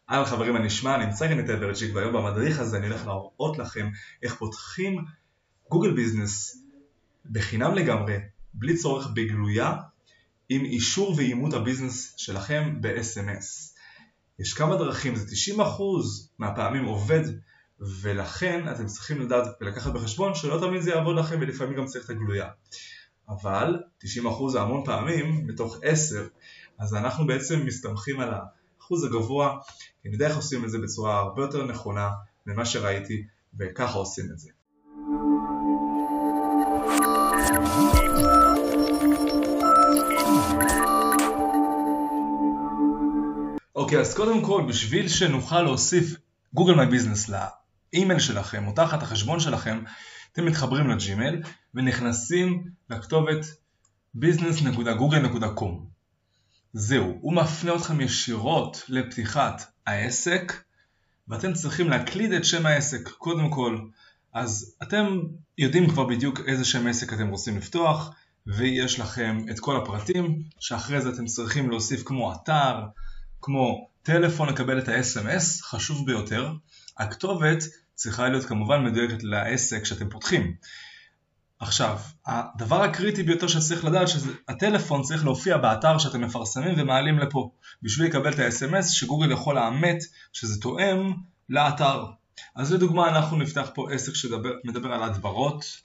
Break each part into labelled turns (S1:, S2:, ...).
S1: היי חברים, אני נשמע, נמצא כאן את אברג'יק, והיום במדריך הזה אני הולך להראות לכם איך פותחים גוגל ביזנס בחינם לגמרי, בלי צורך בגלויה, עם אישור ואימות הביזנס שלכם ב-SMS. יש כמה דרכים, זה 90% מהפעמים עובד, ולכן אתם צריכים לדעת ולקחת בחשבון שלא תמיד זה יעבוד לכם ולפעמים גם צריך את הגלויה. אבל 90% זה המון פעמים מתוך 10, אז אנחנו בעצם מסתמכים על האחוז הגבוה, כי אני יודע איך עושים את זה בצורה הרבה יותר נכונה ממה שראיתי, וככה עושים את זה. אוקיי, אז קודם כל, בשביל שנוכל להוסיף גוגל מיי ביזנס לאימייל שלכם או תחת החשבון שלכם, אתם מתחברים לג'ימייל ונכנסים לכתובת business.google.com. זהו, הוא מפנה אתכם ישירות לפתיחת העסק, ואתם צריכים להקליד את שם העסק קודם כל. אז אתם יודעים כבר בדיוק איזה שם עסק אתם רוצים לפתוח, ויש לכם את כל הפרטים שאחרי זה אתם צריכים להוסיף כמו אתר, כמו טלפון לקבל את ה-SMS, חשוב ביותר. הכתובת צריכה להיות כמובן מדויקת לעסק שאתם פותחים. עכשיו, הדבר הקריטי ביותר שצריך לדעת שהטלפון צריך להופיע באתר שאתם מפרסמים ומעלים לפה, בשביל לקבל את ה-SMS שגוגל יכול לאמת שזה תואם לאתר. אז לדוגמה אנחנו נפתח פה עסק שמדבר על הדברות,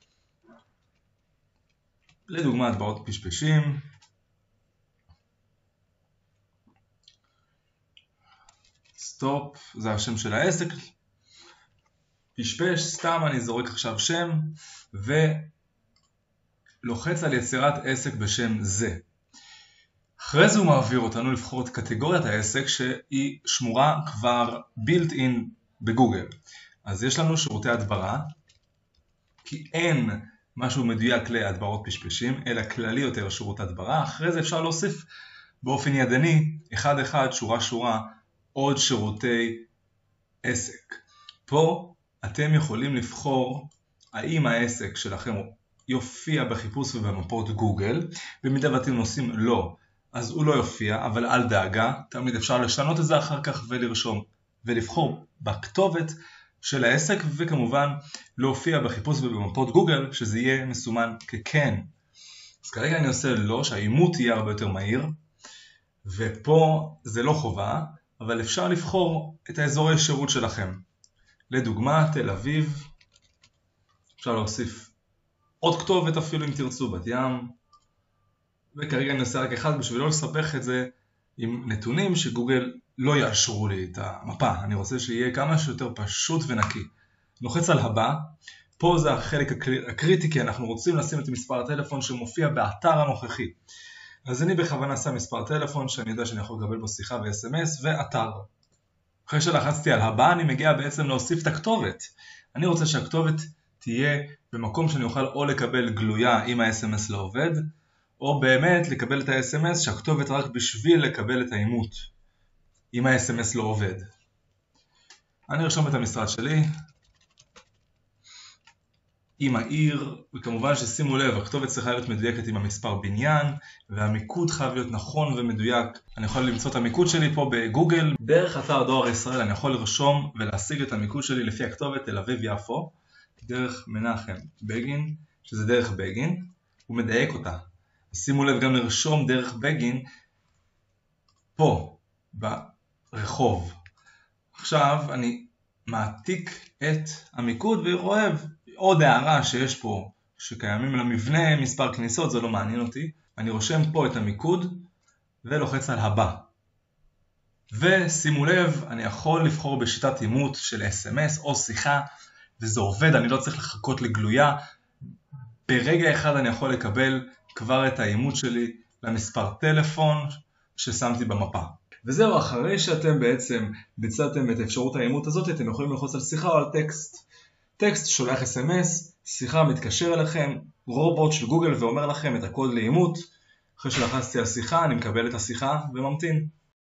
S1: לדוגמה הדברות פשפשים, סטופ, זה השם של העסק, פשפש, סתם אני זורק עכשיו שם, ולוחץ על יצירת עסק בשם זה. אחרי זה הוא מעביר אותנו לבחור את קטגוריית העסק שהיא שמורה כבר built in בגוגל. אז יש לנו שירותי הדברה, כי אין משהו מדויק להדברות פשפשים, אלא כללי יותר שירות הדברה. אחרי זה אפשר להוסיף באופן ידני, אחד אחד, שורה שורה, עוד שירותי עסק. פה אתם יכולים לבחור האם העסק שלכם יופיע בחיפוש ובמפות גוגל, במידה ואתם עושים לא, אז הוא לא יופיע, אבל אל דאגה, תמיד אפשר לשנות את זה אחר כך ולרשום, ולבחור בכתובת של העסק, וכמובן להופיע בחיפוש ובמפות גוגל, שזה יהיה מסומן ככן. אז כרגע אני עושה לא, שהאימות יהיה הרבה יותר מהיר, ופה זה לא חובה, אבל אפשר לבחור את האזורי שירות שלכם. לדוגמה, תל אביב, אפשר להוסיף עוד כתובת אפילו אם תרצו, בת ים, וכרגע אני עושה רק אחד בשביל לא לסבך את זה עם נתונים שגוגל לא יאשרו לי את המפה. אני רוצה שיהיה כמה שיותר פשוט ונקי. לוחץ על הבא, פה זה החלק הקריטי, כי אנחנו רוצים לשים את מספר הטלפון שמופיע באתר הנוכחי. אז אני בכוונה שם מספר טלפון שאני יודע שאני יכול לקבל בו שיחה ו-SMS ואתר. אחרי שלחצתי על הבא אני מגיע בעצם להוסיף את הכתובת. אני רוצה שהכתובת תהיה במקום שאני אוכל או לקבל גלויה אם ה-SMS לא עובד, או באמת לקבל את ה-SMS שהכתובת רק בשביל לקבל את האימות אם ה-SMS לא עובד. אני ארשום את המשרד שלי עם העיר, וכמובן ששימו לב, הכתובת צריכה להיות מדויקת עם המספר בניין, והמיקוד חייב להיות נכון ומדויק. אני יכול למצוא את המיקוד שלי פה בגוגל. דרך אתר דואר ישראל אני יכול לרשום ולהשיג את המיקוד שלי לפי הכתובת תל אביב יפו, דרך מנחם בגין, שזה דרך בגין, הוא מדייק אותה. שימו לב גם לרשום דרך בגין פה, ברחוב. עכשיו אני מעתיק את המיקוד ורואה עוד הערה שיש פה, שקיימים למבנה מספר כניסות, זה לא מעניין אותי. אני רושם פה את המיקוד ולוחץ על הבא. ושימו לב, אני יכול לבחור בשיטת אימות של SMS או שיחה, וזה עובד, אני לא צריך לחכות לגלויה. ברגע אחד אני יכול לקבל כבר את האימות שלי למספר טלפון ששמתי במפה. וזהו, אחרי שאתם בעצם ביצעתם את אפשרות האימות הזאת, אתם יכולים ללחוץ על שיחה או על טקסט. טקסט שולח SMS, שיחה מתקשר אליכם, רובוט של גוגל ואומר לכם את הקוד לאימות. אחרי שלחצתי על שיחה, אני מקבל את השיחה וממתין.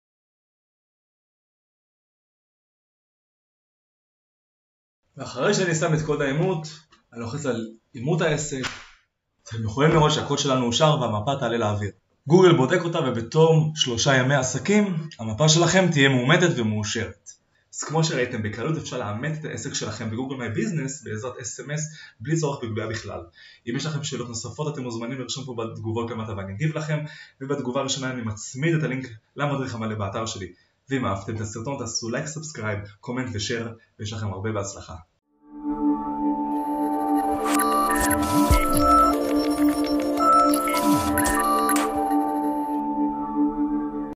S1: ואחרי שאני שם את קוד האימות, אני לוחץ על אימות העסק. אתם יכולים לראות שהקוד שלנו אושר והמפה תעלה לאוויר. גוגל בודק אותה ובתום 3 ימי עסקים המפה שלכם תהיה מאומתת ומאושרת. אז כמו שראיתם, בקלות אפשר לאמת את העסק שלכם בגוגל מיי ביזנס בעזרת SMS בלי צורך בגבייה בכלל. אם יש לכם שאלות נוספות אתם מוזמנים לרשום פה בתגובות למטה ואני אגיב לכם, ובתגובה הראשונה אני מצמיד את הלינק למדריך המלא באתר שלי. ואם אהבתם את הסרטון תעשו לייק, סאבסקרייב, קומנט ושאר, ויש לכם הרבה בהצלחה.